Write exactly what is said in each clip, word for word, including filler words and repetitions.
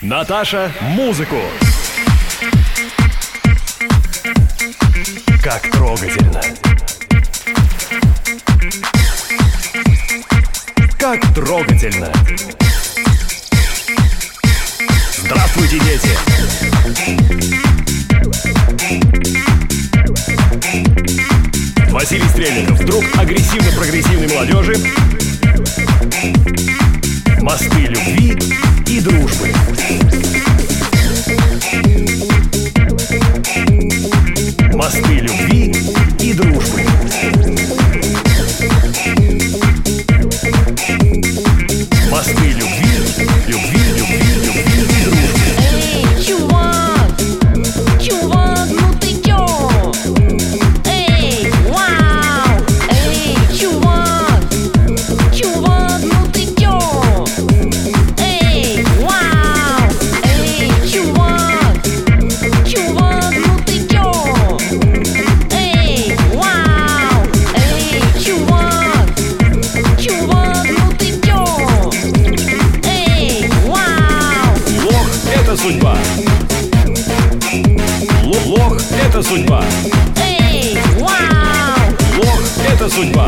Наташа, музыку. Как трогательно. Как трогательно. Здравствуйте, дети. Василий Стрельников, друг агрессивно-прогрессивной молодежи. Мосты любви и дружбы. Мосты любви и дружбы. Мосты любви, любви, любви, любви и дружбы. Эй, чувак, чувак, ну ты чё? Эй, вау! Эй, чувак, чувак, ну ты чё? Эй, вау! Эй, чувак, чувак, ну ты чё? Эй, вау! Эй, чувак, чувак, ну ты чё? Эй, вау! Лох — это судьба. Лох, лох — это судьба. Эй, вау! Лох — это судьба.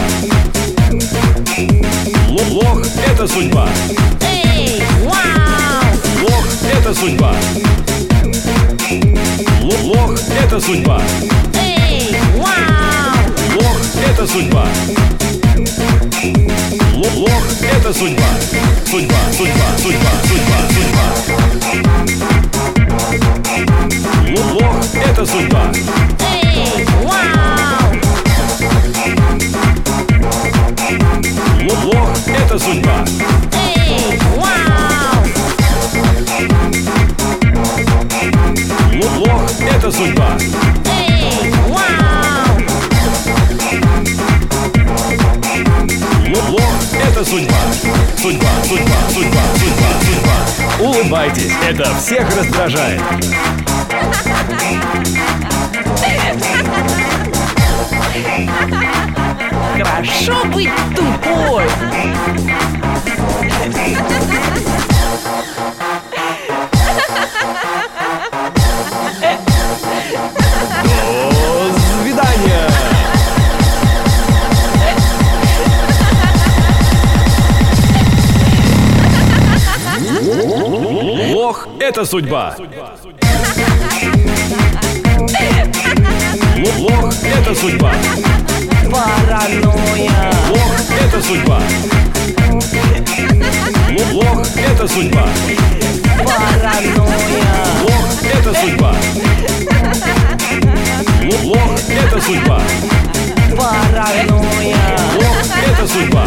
Лох, лох — это судьба. Эй, вау! Лох — это судьба. Лох, лох — это судьба. Эй, вау! Лох — это судьба. Лох, лох — это судьба. Судьба, судьба, судьба, судьба, судьба. Лох, лох — это судьба. Эй, вау! Лох, лох — это судьба. Эй, вау! Лох, лох — это судьба. Эй, вау! Лох, лох — это судьба. Судьба, судьба, судьба, судьба, судьба. Улыбайтесь, это всех раздражает. Хорошо быть тупой! До свидания. Лох — это судьба. Лох, лох — это судьба. Паранойя! Лох — это судьба. Лох, лох — это судьба. Паранойя! Лох — это судьба. Лох, лох — это судьба. Паранойя! Лох — это судьба.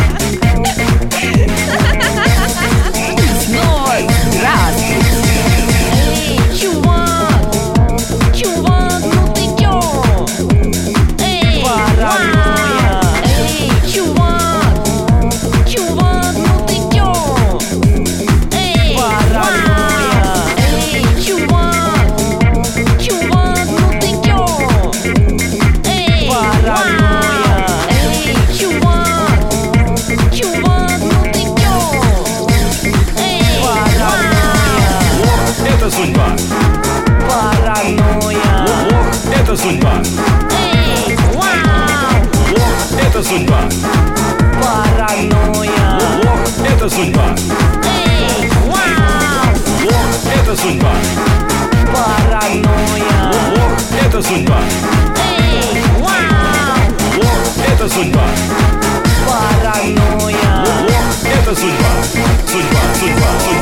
Снова здравствуй! Эй, чувак, чувак, ну ты чё? Эй, паранойя! Эй, чувак, чувак, ну ты чё? Эй, паранойя! Эй, чувак, чувак, ну ты чё? Эй, паранойя! Эй, чувак, чувак, ну ты чё? Эй, паранойя! Лох — это судьба. Паранойя! Лох, лох — это судьба. Эй, вау! Лох — это судьба. Паранойя! Лох, лох — это судьба. Эй, вау! Лох — это судьба. Паранойя! Лох, лох — это судьба. Эй, вау! Лох — это судьба. Паранойя! Лох, лох — это судьба. Судьба, судьба, судьба.